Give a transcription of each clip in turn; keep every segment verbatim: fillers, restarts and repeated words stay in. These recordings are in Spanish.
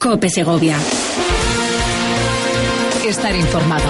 COPE Segovia. Estar informado.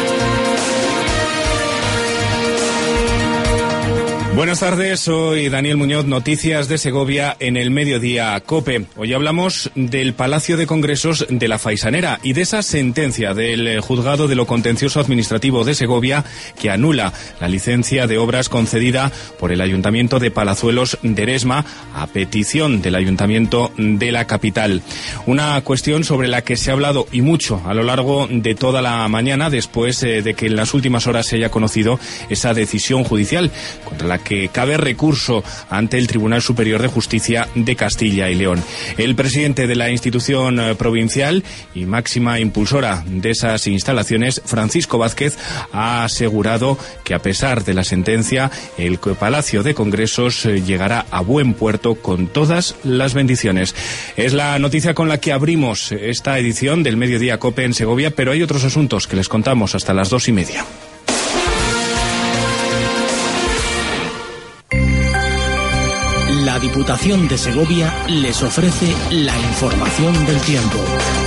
Buenas tardes, soy Daniel Muñoz, noticias de Segovia en el Mediodía COPE. Hoy hablamos del Palacio de Congresos de la Faisanera y de esa sentencia del Juzgado de lo Contencioso Administrativo de Segovia que anula la licencia de obras concedida por el Ayuntamiento de Palazuelos de Eresma a petición del Ayuntamiento de la capital. Una cuestión sobre la que se ha hablado y mucho a lo largo de toda la mañana después de que en las últimas horas se haya conocido esa decisión judicial contra la que cabe recurso ante el Tribunal Superior de Justicia de Castilla y León. El presidente de la institución provincial y máxima impulsora de esas instalaciones, Francisco Vázquez, ha asegurado que a pesar de la sentencia, el Palacio de Congresos llegará a buen puerto con todas las bendiciones. Es la noticia con la que abrimos esta edición del Mediodía COPE en Segovia, pero hay otros asuntos que les contamos hasta las dos y media. La Diputación de Segovia les ofrece la información del tiempo.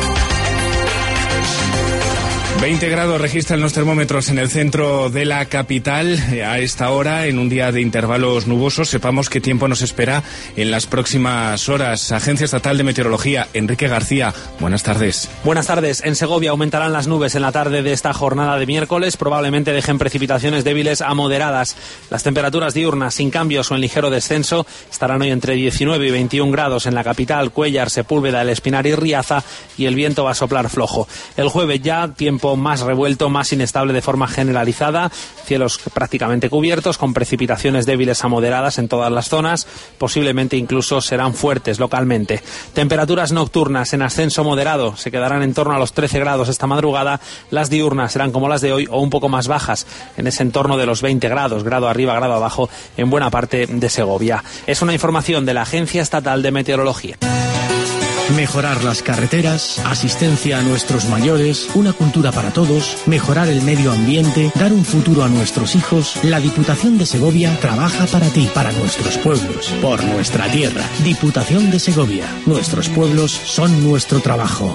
veinte grados registran los termómetros en el centro de la capital a esta hora, en un día de intervalos nubosos. Sepamos qué tiempo nos espera en las próximas horas. Agencia Estatal de Meteorología, Enrique García, buenas tardes. Buenas tardes. En Segovia aumentarán las nubes en la tarde de esta jornada de miércoles. Probablemente dejen precipitaciones débiles a moderadas. Las temperaturas diurnas sin cambios o en ligero descenso estarán hoy entre diecinueve y veintiún grados en la capital, Cuéllar, Sepúlveda, El Espinar y Riaza, y el viento va a soplar flojo. El jueves ya tiempo más revuelto, más inestable de forma generalizada, cielos prácticamente cubiertos, con precipitaciones débiles a moderadas en todas las zonas, posiblemente incluso serán fuertes localmente. Temperaturas nocturnas en ascenso moderado, se quedarán en torno a los trece grados esta madrugada, las diurnas serán como las de hoy o un poco más bajas, en ese entorno de los veinte grados, grado arriba, grado abajo, en buena parte de Segovia. Es una información de la Agencia Estatal de Meteorología. Mejorar las carreteras, asistencia a nuestros mayores, una cultura para todos, mejorar el medio ambiente, dar un futuro a nuestros hijos. La Diputación de Segovia trabaja para ti, para nuestros pueblos, por nuestra tierra. Diputación de Segovia. Nuestros pueblos son nuestro trabajo.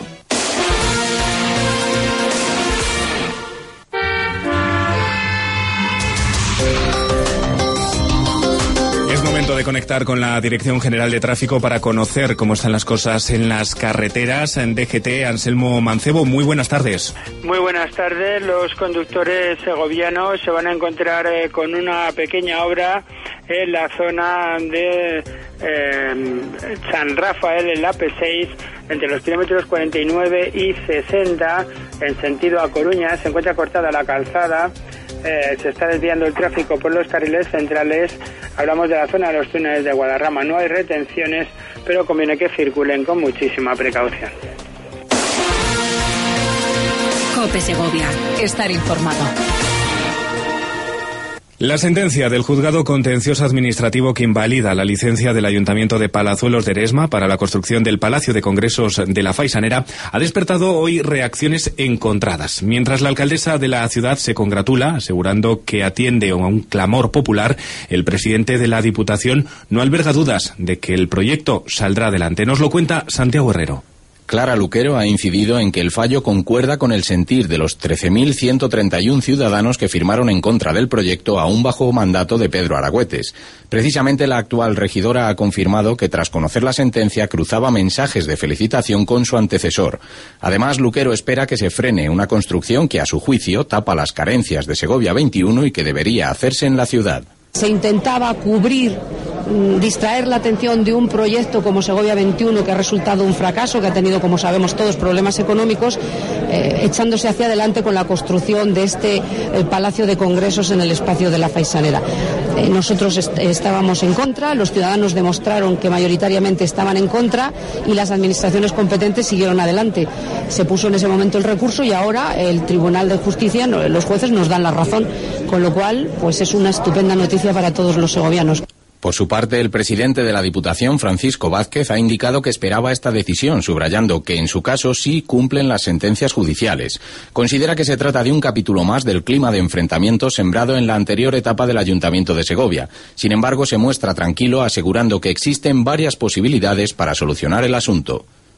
De conectar con la Dirección General de Tráfico para conocer cómo están las cosas en las carreteras. En D G T, Anselmo Mancebo, muy buenas tardes. Muy buenas tardes. Los conductores segovianos se van a encontrar eh, con una pequeña obra en la zona de eh, San Rafael, en la P seis, entre los kilómetros cuarenta y nueve y sesenta, en sentido a Coruña. Se encuentra cortada la calzada. Eh, se está desviando el tráfico por los carriles centrales. Hablamos de la zona de los túneles de Guadarrama. No hay retenciones, pero conviene que circulen con muchísima precaución. COPE Segovia. Estar informado. La sentencia del Juzgado Contencioso Administrativo que invalida la licencia del Ayuntamiento de Palazuelos de Eresma para la construcción del Palacio de Congresos de la Faisanera ha despertado hoy reacciones encontradas. Mientras la alcaldesa de la ciudad se congratula, asegurando que atiende a un clamor popular, el presidente de la Diputación no alberga dudas de que el proyecto saldrá adelante. Nos lo cuenta Santiago Herrero. Clara Luquero ha incidido en que el fallo concuerda con el sentir de los trece mil ciento treinta y uno ciudadanos que firmaron en contra del proyecto aún bajo mandato de Pedro Aragüetes. Precisamente la actual regidora ha confirmado que tras conocer la sentencia cruzaba mensajes de felicitación con su antecesor. Además, Luquero espera que se frene una construcción que a su juicio tapa las carencias de Segovia veintiuno y que debería hacerse en la ciudad. Se intentaba cubrir, distraer la atención de un proyecto como Segovia veintiuno que ha resultado un fracaso, que ha tenido, como sabemos todos, problemas económicos, eh, echándose hacia adelante con la construcción de este eh, Palacio de Congresos en el espacio de la Faisanera. Eh, nosotros est- estábamos en contra, los ciudadanos demostraron que mayoritariamente estaban en contra y las administraciones competentes siguieron adelante. Se puso en ese momento el recurso y ahora el Tribunal de Justicia, los jueces nos dan la razón, con lo cual pues es una estupenda noticia para todos los segovianos. Por su parte, el presidente de la Diputación, Francisco Vázquez, ha indicado que esperaba esta decisión, subrayando que en su caso sí cumplen las sentencias judiciales. Considera que se trata de un capítulo más del clima de enfrentamiento sembrado en la anterior etapa del Ayuntamiento de Segovia. Sin embargo, se muestra tranquilo, asegurando que existen varias posibilidades para solucionar el asunto.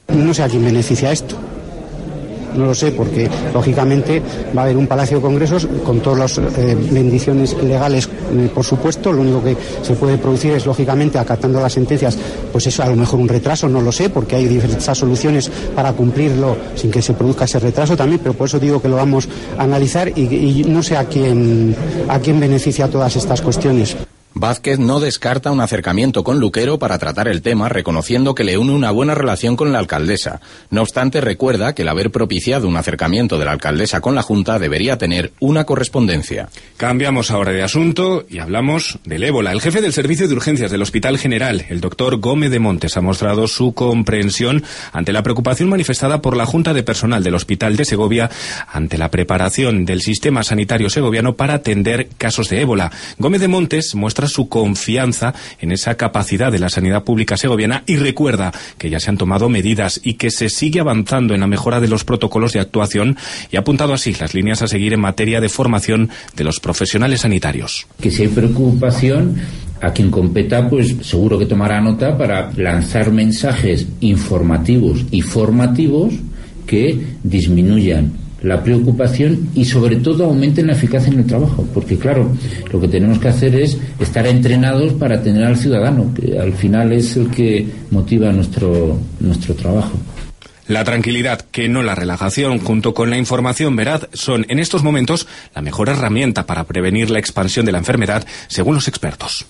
No sé a quién beneficia esto. No lo sé, porque lógicamente va a haber un Palacio de Congresos con todas las eh, bendiciones legales, eh, por supuesto. Lo único que se puede producir es, lógicamente, acatando las sentencias, pues eso, a lo mejor un retraso, no lo sé, porque hay diversas soluciones para cumplirlo sin que se produzca ese retraso también, pero por eso digo que lo vamos a analizar y, y no sé a quién, a quién beneficia todas estas cuestiones. Vázquez no descarta un acercamiento con Luquero para tratar el tema, reconociendo que le une una buena relación con la alcaldesa. No obstante, recuerda que el haber propiciado un acercamiento de la alcaldesa con la Junta debería tener una correspondencia. Cambiamos ahora de asunto y hablamos del ébola. El jefe del Servicio de Urgencias del Hospital General, el doctor Gómez de Montes, ha mostrado su comprensión ante la preocupación manifestada por la Junta de Personal del Hospital de Segovia ante la preparación del sistema sanitario segoviano para atender casos de ébola. Gómez de Montes muestra su confianza en esa capacidad de la sanidad pública segoviana y recuerda que ya se han tomado medidas y que se sigue avanzando en la mejora de los protocolos de actuación y ha apuntado así las líneas a seguir en materia de formación de los profesionales sanitarios. Que si hay preocupación, a quien competa pues seguro que tomará nota para lanzar mensajes informativos y formativos que disminuyan la preocupación y sobre todo aumenten la eficacia en el trabajo, porque claro, lo que tenemos que hacer es estar entrenados para atender al ciudadano, que al final es el que motiva nuestro, nuestro trabajo. La tranquilidad, que no la relajación, junto con la información veraz, son en estos momentos la mejor herramienta para prevenir la expansión de la enfermedad, según los expertos.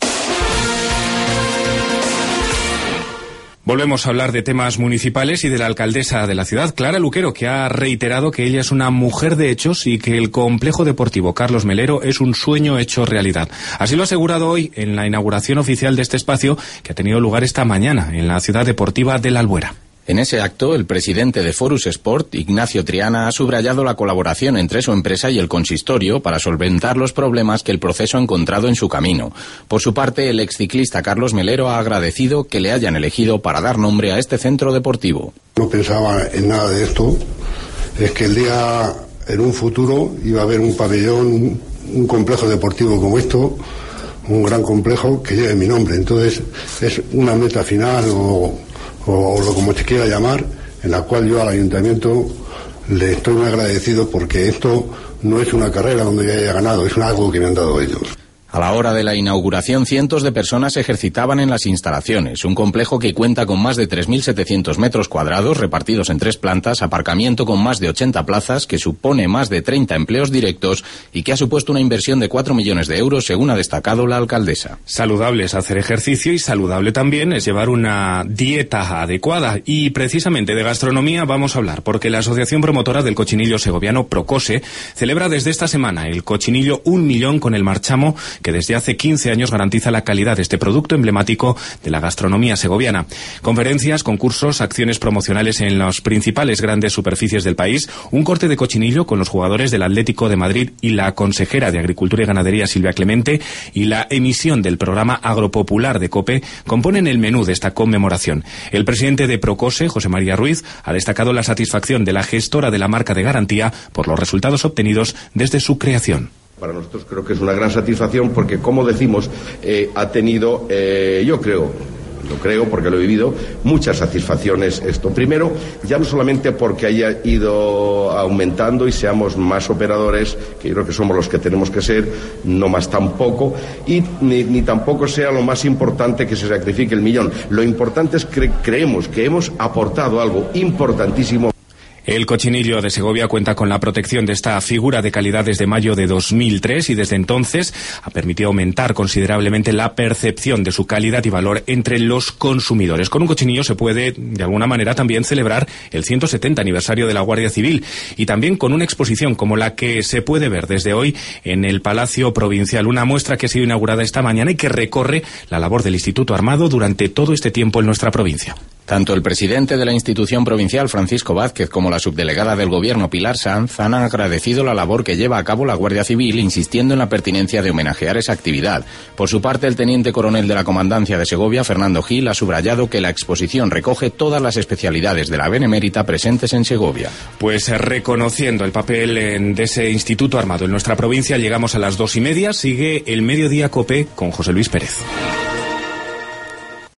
Volvemos a hablar de temas municipales y de la alcaldesa de la ciudad, Clara Luquero, que ha reiterado que ella es una mujer de hechos y que el complejo deportivo Carlos Melero es un sueño hecho realidad. Así lo ha asegurado hoy en la inauguración oficial de este espacio que ha tenido lugar esta mañana en la ciudad deportiva de La Albuera. En ese acto, el presidente de Forus Sport, Ignacio Triana, ha subrayado la colaboración entre su empresa y el consistorio para solventar los problemas que el proceso ha encontrado en su camino. Por su parte, el exciclista Carlos Melero ha agradecido que le hayan elegido para dar nombre a este centro deportivo. No pensaba en nada de esto, es que el día, en un futuro, iba a haber un pabellón, un, un complejo deportivo como esto, un gran complejo que lleve mi nombre. Entonces, es una meta final o... o lo como se quiera llamar, en la cual yo al ayuntamiento le estoy muy agradecido porque esto no es una carrera donde yo haya ganado, es algo que me han dado ellos. A la hora de la inauguración, cientos de personas se ejercitaban en las instalaciones, un complejo que cuenta con más de tres mil setecientos metros cuadrados repartidos en tres plantas, aparcamiento con más de ochenta plazas, que supone más de treinta empleos directos y que ha supuesto una inversión de cuatro millones de euros, según ha destacado la alcaldesa. Saludable es hacer ejercicio y saludable también es llevar una dieta adecuada. Y precisamente de gastronomía vamos a hablar, porque la Asociación Promotora del Cochinillo Segoviano, Procose, celebra desde esta semana el cochinillo Un Millón con el marchamo, que desde hace quince años garantiza la calidad de este producto emblemático de la gastronomía segoviana. Conferencias, concursos, acciones promocionales en las principales grandes superficies del país, un corte de cochinillo con los jugadores del Atlético de Madrid y la consejera de Agricultura y Ganadería, Silvia Clemente, y la emisión del programa agropopular de COPE componen el menú de esta conmemoración. El presidente de Procose, José María Ruiz, ha destacado la satisfacción de la gestora de la marca de garantía por los resultados obtenidos desde su creación. Para nosotros creo que es una gran satisfacción porque, como decimos, eh, ha tenido, eh, yo creo, lo creo porque lo he vivido, muchas satisfacciones esto. Primero, ya no solamente porque haya ido aumentando y seamos más operadores, que yo creo que somos los que tenemos que ser, no más tampoco, y ni, ni tampoco sea lo más importante que se sacrifique el millón. Lo importante es que creemos que hemos aportado algo importantísimo. El cochinillo de Segovia cuenta con la protección de esta figura de calidad desde mayo de dos mil tres y desde entonces ha permitido aumentar considerablemente la percepción de su calidad y valor entre los consumidores. Con un cochinillo se puede, de alguna manera, también celebrar el ciento setenta aniversario de la Guardia Civil y también con una exposición como la que se puede ver desde hoy en el Palacio Provincial, una muestra que ha sido inaugurada esta mañana y que recorre la labor del Instituto Armado durante todo este tiempo en nuestra provincia. Tanto el presidente de la institución provincial, Francisco Vázquez, como la subdelegada del Gobierno, Pilar Sanz, han agradecido la labor que lleva a cabo la Guardia Civil, insistiendo en la pertinencia de homenajear esa actividad. Por su parte, el teniente coronel de la Comandancia de Segovia, Fernando Gil, ha subrayado que la exposición recoge todas las especialidades de la Benemérita presentes en Segovia. Pues reconociendo el papel de ese Instituto Armado en nuestra provincia, llegamos a las dos y media. Sigue el Mediodía COPE con José Luis Pérez.